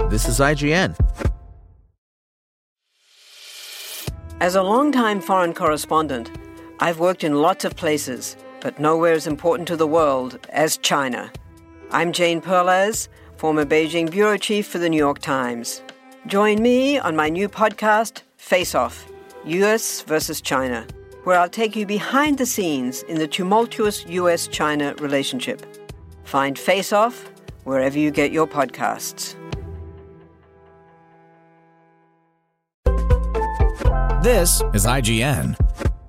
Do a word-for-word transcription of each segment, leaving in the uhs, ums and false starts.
This is I G N. As a longtime foreign correspondent, I've worked in lots of places, but nowhere as important to the world as China. I'm Jane Perlez, former Beijing bureau chief for the New York Times. Join me on my new podcast, Face Off, U S versus China, where I'll take you behind the scenes in the tumultuous U S China relationship. Find Face Off wherever you get your podcasts. This is I G N.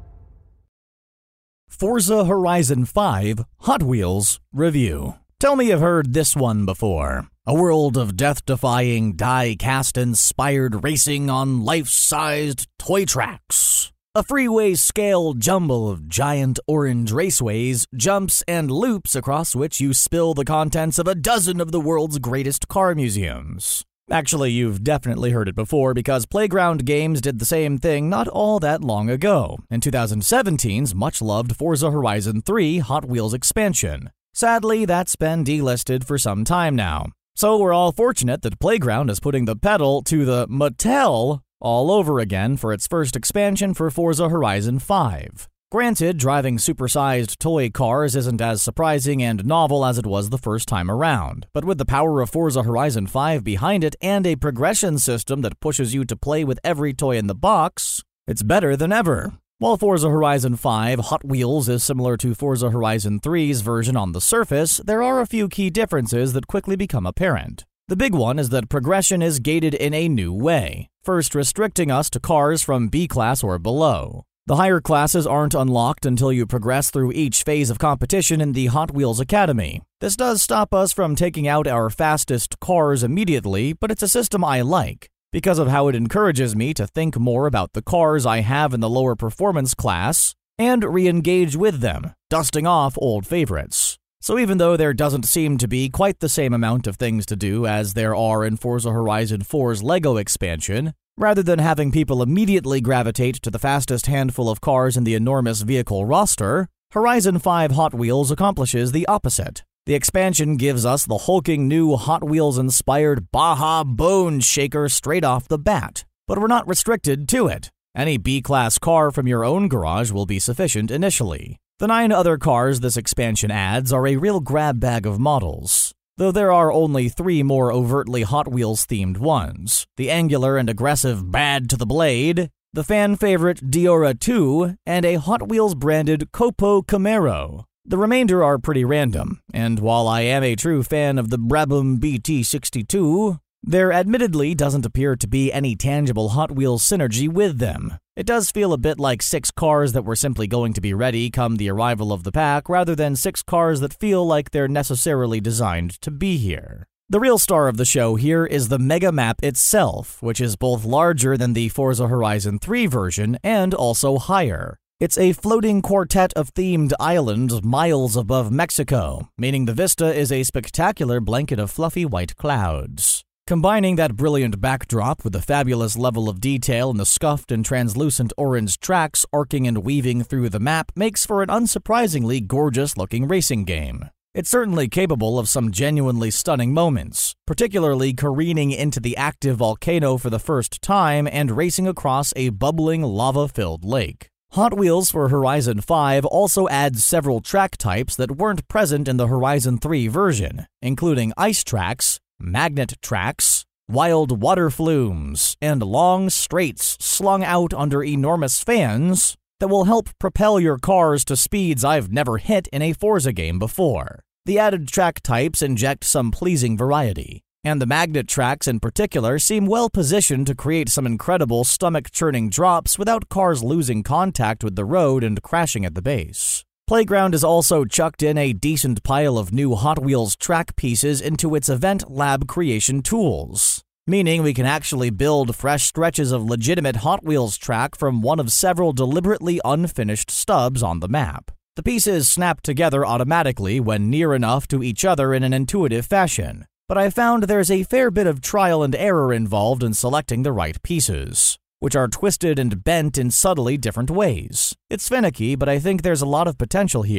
Forza Horizon five Hot Wheels Review. Tell me you've heard this one before. A world of death-defying, die-cast-inspired racing on life-sized toy tracks. A freeway-scale jumble of giant orange raceways, jumps, and loops across which you spill the contents of a dozen of the world's greatest car museums. Actually, you've definitely heard it before because Playground Games did the same thing not all that long ago, in twenty seventeen's much-loved Forza Horizon three Hot Wheels expansion. Sadly, that's been delisted for some time now. So we're all fortunate that Playground is putting the pedal to the Mattel all over again for its first expansion for Forza Horizon five. Granted, driving supersized toy cars isn't as surprising and novel as it was the first time around, but with the power of Forza Horizon five behind it and a progression system that pushes you to play with every toy in the box, it's better than ever. While Forza Horizon five Hot Wheels is similar to Forza Horizon three's version on the surface, there are a few key differences that quickly become apparent. The big one is that progression is gated in a new way, first restricting us to cars from B-class or below. The higher classes aren't unlocked until you progress through each phase of competition in the Hot Wheels Academy. This does stop us from taking out our fastest cars immediately, but it's a system I like, because of how it encourages me to think more about the cars I have in the lower performance class and re-engage with them, dusting off old favorites. So even though there doesn't seem to be quite the same amount of things to do as there are in Forza Horizon four's LEGO expansion, rather than having people immediately gravitate to the fastest handful of cars in the enormous vehicle roster, Horizon five Hot Wheels accomplishes the opposite. The expansion gives us the hulking new Hot Wheels-inspired Baja Bone Shaker straight off the bat, but we're not restricted to it. Any B-class car from your own garage will be sufficient initially. The nine other cars this expansion adds are a real grab bag of models, though there are only three more overtly Hot Wheels-themed ones: the angular and aggressive Bad to the Blade, the fan-favorite Diora two, and a Hot Wheels-branded Copo Camaro. The remainder are pretty random, and while I am a true fan of the Brabham B T sixty-two, there admittedly doesn't appear to be any tangible Hot Wheels synergy with them. It does feel a bit like six cars that were simply going to be ready come the arrival of the pack, rather than six cars that feel like they're necessarily designed to be here. The real star of the show here is the mega map itself, which is both larger than the Forza Horizon three version and also higher. It's a floating quartet of themed islands miles above Mexico, meaning the vista is a spectacular blanket of fluffy white clouds. Combining that brilliant backdrop with the fabulous level of detail in the scuffed and translucent orange tracks arcing and weaving through the map makes for an unsurprisingly gorgeous-looking racing game. It's certainly capable of some genuinely stunning moments, particularly careening into the active volcano for the first time and racing across a bubbling lava-filled lake. Hot Wheels for Horizon five also adds several track types that weren't present in the Horizon three version, including ice tracks, magnet tracks, wild water flumes, and long straights slung out under enormous fans that will help propel your cars to speeds I've never hit in a Forza game before. The added track types inject some pleasing variety, and the magnet tracks in particular seem well positioned to create some incredible stomach-churning drops without cars losing contact with the road and crashing at the base. Playground has also chucked in a decent pile of new Hot Wheels track pieces into its Event Lab creation tools, meaning we can actually build fresh stretches of legitimate Hot Wheels track from one of several deliberately unfinished stubs on the map. The pieces snap together automatically when near enough to each other in an intuitive fashion, but I found there's a fair bit of trial and error involved in selecting the right pieces, which are twisted and bent in subtly different ways. It's finicky, but I think there's a lot of potential here.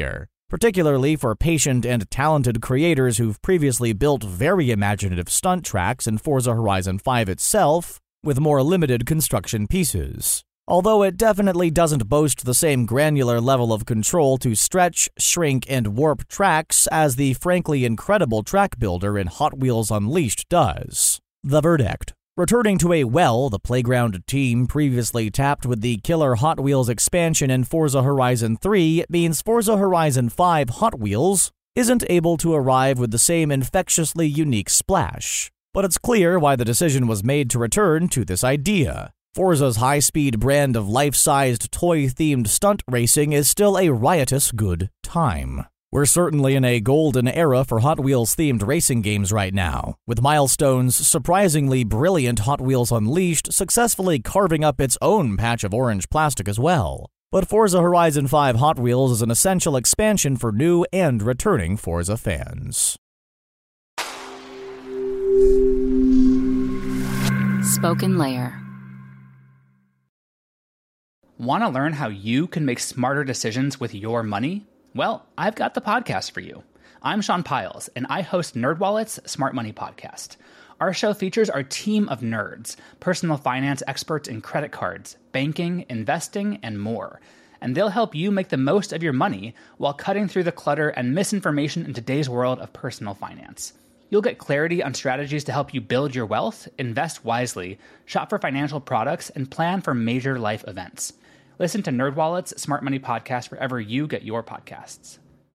particularly for patient and talented creators who've previously built very imaginative stunt tracks in Forza Horizon five itself, with more limited construction pieces. Although it definitely doesn't boast the same granular level of control to stretch, shrink, and warp tracks as the frankly incredible track builder in Hot Wheels Unleashed does. The verdict. Returning to a well the Playground team previously tapped with the killer Hot Wheels expansion in Forza Horizon three means Forza Horizon five Hot Wheels isn't able to arrive with the same infectiously unique splash. But it's clear why the decision was made to return to this idea. Forza's high-speed brand of life-sized toy-themed stunt racing is still a riotous good time. We're certainly in a golden era for Hot Wheels-themed racing games right now, with Milestone's surprisingly brilliant Hot Wheels Unleashed successfully carving up its own patch of orange plastic as well. But Forza Horizon five Hot Wheels is an essential expansion for new and returning Forza fans. Spoken Layer. Want to learn how you can make smarter decisions with your money? Well, I've got the podcast for you. I'm Sean Piles, and I host NerdWallet's Smart Money Podcast. Our show features our team of nerds, personal finance experts in credit cards, banking, investing, and more. And they'll help you make the most of your money while cutting through the clutter and misinformation in today's world of personal finance. You'll get clarity on strategies to help you build your wealth, invest wisely, shop for financial products, and plan for major life events. Listen to NerdWallet's Smart Money Podcast wherever you get your podcasts.